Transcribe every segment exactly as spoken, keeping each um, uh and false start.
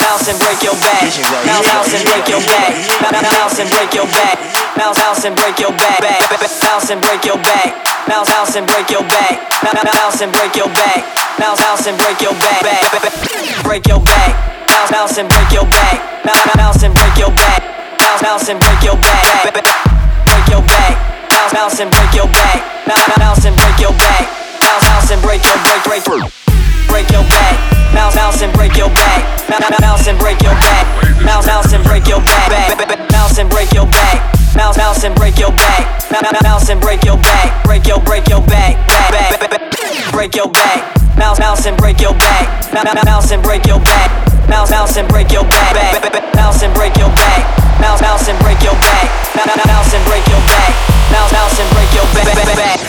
bounce and break your back. Bounce, bounce and break your back. Bounce and break your back. Bounce, bounce and break your back. Bounce and break your back. Bounce, bounce and break your back. Bounce and break your back. Bounce, bounce and break your back. Break your back. Bounce, bounce and break your back. Bounce and break your back. Bounce, bounce and break your back. Break your back. Bounce, bounce and break your back. Bounce and break your back. Bounce, bounce and break your break break break your back. Bounce, bounce and break your back. Bounce and break your back. Bounce, bounce and break your back. Bounce and break your back. Bounce, bounce and break your back. Bounce and break your back. Break your break your back. Break your back. Bounce, bounce and break your back. Bounce and break your back. Bounce, bounce and break your back. Bounce and break your back. Bounce, bounce and break your back. Bounce and break your back. Bounce, bounce and break your back.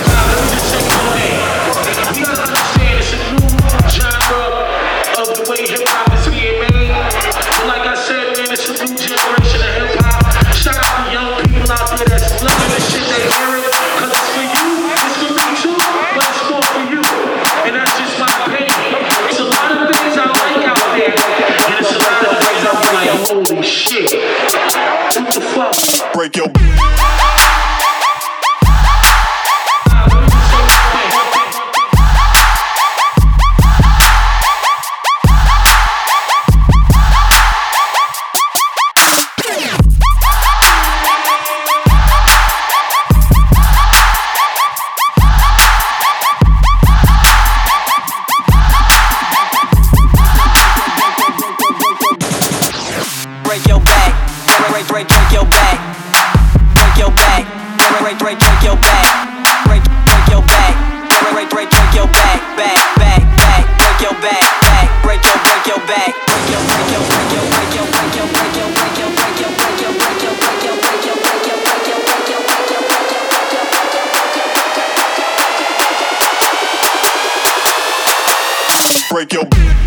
You gotta understand it's a new genre of the way hip hop is being made. And like I said, man, it's a new generation of hip hop. Shout out to young people out there that's loving the shit they hearing. Cause it's for you, it's for me too, but it's more for you. And that's just my opinion. It's a lot of things I like out there. And it's a lot of things I'm like, holy shit. What the fuck? Break your break your back, break, break, break your back, break your back, break, break, break your back, break, break your back, break, break, break your back, back, back, back, break your back, back, break your, break your back, break your, break your, break your, break your, break your, break your, break your, break your, break your, break your, break your, break your, break your, break your, break your, break your, break your, break your. break your